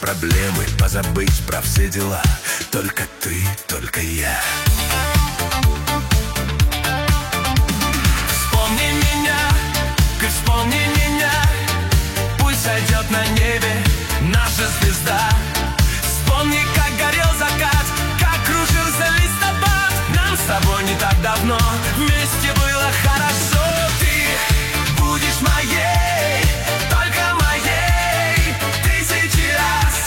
проблемы, позабыть про все дела. Только ты, только я. Вспомни меня, ты вспомни меня. Пусть сойдет на небе наша звезда. Вспомни, как горел закат, как кружился листопад. Нам с тобой не так давно вместе было хорошо. Ты будешь моей, только моей, тысячи раз.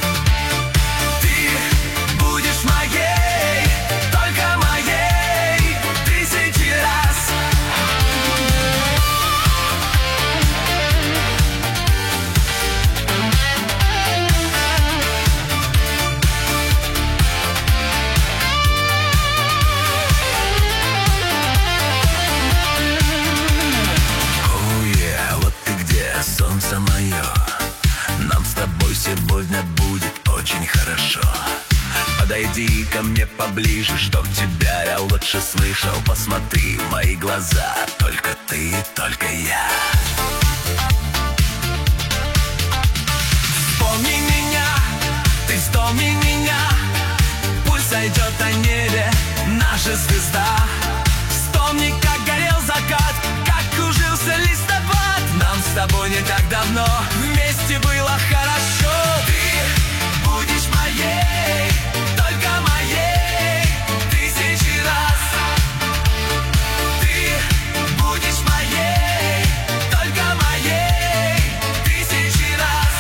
Ты будешь моей, только моей, тысячи раз. Солнце мое, нам с тобой сегодня будет очень хорошо. Подойди ко мне поближе, чтоб тебя я лучше слышал. Посмотри в мои глаза, только ты, только я. Вспомни меня, ты вспомни меня. Пусть сойдет на небе наша звезда. Вспомни, как горел закат, как кружился листопад. Нам с тобой не так давно вместе было хорошо. Ты будешь моей, только моей, тысячи раз. Ты будешь моей, только моей, тысячи раз.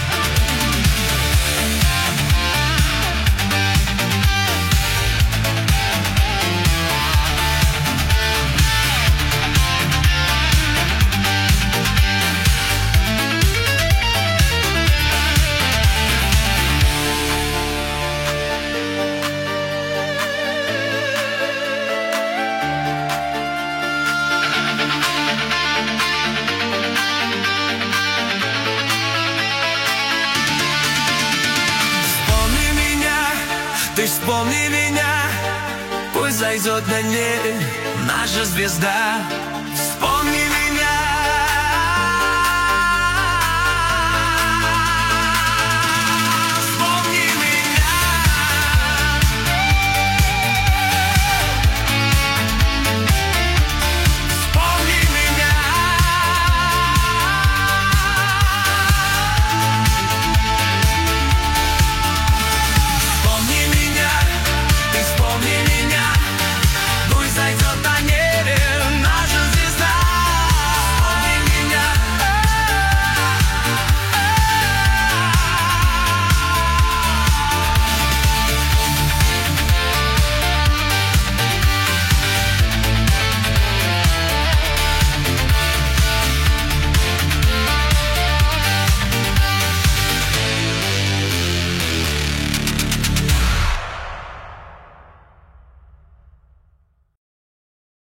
Ты вспомни меня, пусть зайдет на небе наша звезда.